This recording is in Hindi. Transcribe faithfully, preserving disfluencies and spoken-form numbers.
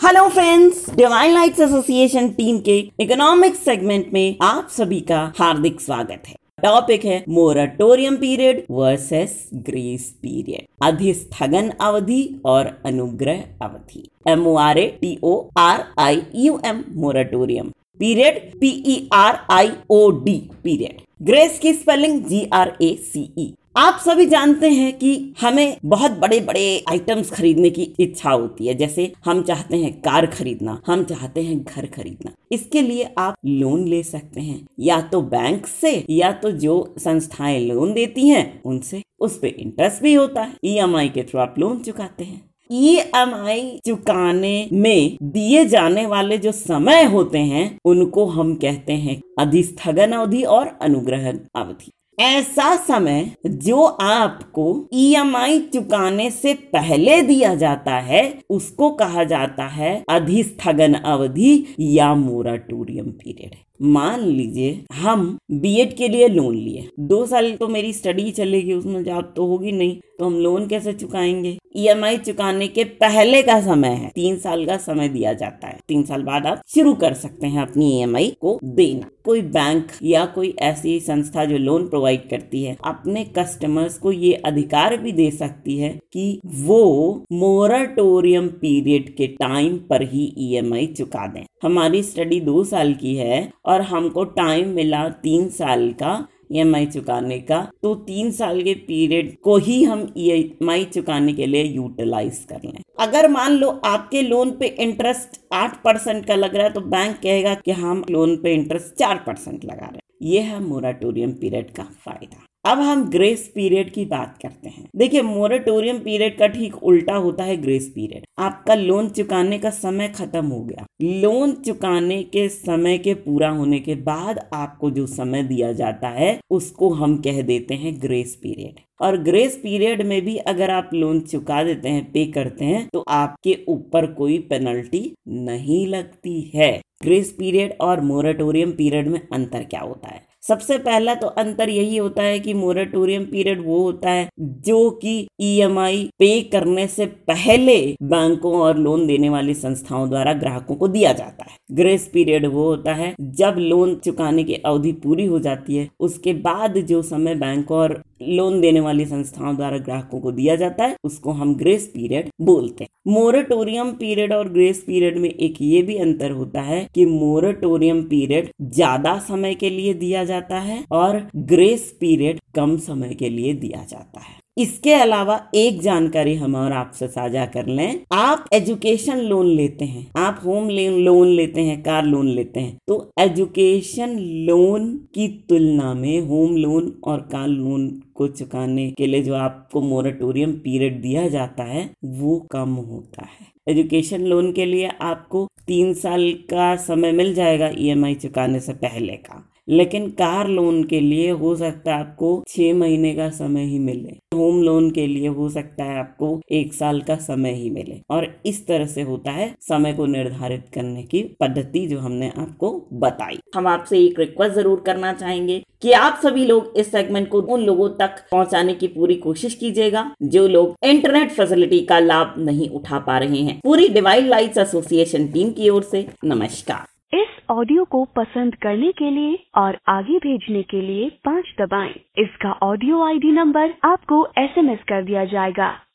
Hello friends, divine lights association team के इकोनॉमिक्स सेगमेंट में आप सभी का हार्दिक स्वागत है। टॉपिक है moratorium period versus grace period, अधिस्थगन अवधि और अनुग्रह अवधि। M O R A T O R I U M moratorium period, P E R I O D period. Grace की spelling G R A C E. आप सभी जानते हैं कि हमें बहुत बड़े बड़े आइटम्स खरीदने की इच्छा होती है, जैसे हम चाहते हैं कार खरीदना, हम चाहते हैं घर खरीदना। इसके लिए आप लोन ले सकते हैं, या तो बैंक से या तो जो संस्थाएं लोन देती हैं उनसे। उस पे इंटरेस्ट भी होता है। ई एम आई के थ्रू आप लोन चुकाते हैं। ई एम आई चुकाने में दिए जाने वाले जो समय होते हैं उनको हम कहते हैं अधिस्थगन अवधि और अनुग्रह अवधि। ऐसा समय जो आपको ई एम आई चुकाने से पहले दिया जाता है उसको कहा जाता है अधिस्थगन अवधि या मोरेटोरियम पीरियड। मान लीजिए हम बी एड के लिए लोन लिए, दो साल तो मेरी स्टडी चलेगी, उसमें जॉब तो होगी नहीं, तो हम लोन कैसे चुकाएंगे? ई एम आई चुकाने के पहले का समय है, तीन साल का समय दिया जाता है। तीन साल बाद आप शुरू कर सकते हैं अपनी ई एम आई को देना। कोई बैंक या कोई ऐसी संस्था जो लोन प्रोवाइड करती है अपने कस्टमर्स को ये अधिकार भी दे सकती है कि वो मोरेटोरियम पीरियड के टाइम पर ही ई एम आई चुका दें। हमारी स्टडी दो साल की है और हमको टाइम मिला तीन साल का ई एम आई चुकाने का, तो तीन साल के पीरियड को ही हम ई एम आई चुकाने के लिए यूटिलाइज कर लें। अगर मान लो आपके लोन पे इंटरेस्ट आठ परसेंट का लग रहा है तो बैंक कहेगा कि हम लोन पे इंटरेस्ट चार परसेंट लगा रहे हैं। ये है मोरेटोरियम पीरियड का फायदा। अब हम ग्रेस पीरियड की बात करते हैं। देखिए, मोरेटोरियम पीरियड का ठीक उल्टा होता है ग्रेस पीरियड। आपका लोन चुकाने का समय खत्म हो गया, लोन चुकाने के समय के पूरा होने के बाद आपको जो समय दिया जाता है उसको हम कह देते हैं ग्रेस पीरियड। और ग्रेस पीरियड में भी अगर आप लोन चुका देते हैं, पे करते हैं, तो आपके ऊपर कोई पेनल्टी नहीं लगती है। ग्रेस पीरियड और मोरेटोरियम पीरियड में अंतर क्या होता है? सबसे पहला तो अंतर यही होता है कि मोरेटोरियम पीरियड वो होता है जो कि ई एम आई पे करने से पहले बैंकों और लोन देने वाली संस्थाओं द्वारा ग्राहकों को दिया जाता है। ग्रेस पीरियड वो होता है जब लोन चुकाने की अवधि पूरी हो जाती है, उसके बाद जो समय बैंकों और लोन देने वाली संस्थाओं द्वारा ग्राहकों को दिया जाता है उसको हम ग्रेस पीरियड बोलते हैं। मोरेटोरियम पीरियड और ग्रेस पीरियड में एक ये भी अंतर होता है कि मोरेटोरियम पीरियड ज्यादा समय के लिए दिया जाता है और ग्रेस पीरियड कम समय के लिए दिया जाता है। इसके अलावा एक जानकारी हम और आपसे साझा कर लें। आप एजुकेशन लोन लेते हैं, आप होम लोन लेते हैं, कार लोन लेते हैं, तो एजुकेशन लोन की तुलना में होम लोन और कार लोन को चुकाने के लिए जो आपको मोरेटोरियम पीरियड दिया जाता है वो कम होता है। एजुकेशन लोन के लिए आपको तीन साल का समय मिल जाएगा ई एम आई चुकाने से पहले का, लेकिन कार लोन के लिए हो सकता है आपको छह महीने का समय ही मिले, होम लोन के लिए हो सकता है आपको एक साल का समय ही मिले। और इस तरह से होता है समय को निर्धारित करने की पद्धति जो हमने आपको बताई। हम आपसे एक रिक्वेस्ट जरूर करना चाहेंगे कि आप सभी लोग इस सेगमेंट को उन लोगों तक पहुंचाने की पूरी कोशिश कीजिएगा जो लोग इंटरनेट फैसिलिटी का लाभ नहीं उठा पा रहे हैं। पूरी डिवाइन लाइट्स एसोसिएशन टीम की ओर से नमस्कार। इस ऑडियो को पसंद करने के लिए और आगे भेजने के लिए पाँच दबाएं। इसका ऑडियो आई डी नंबर आपको एस एम एस कर दिया जाएगा।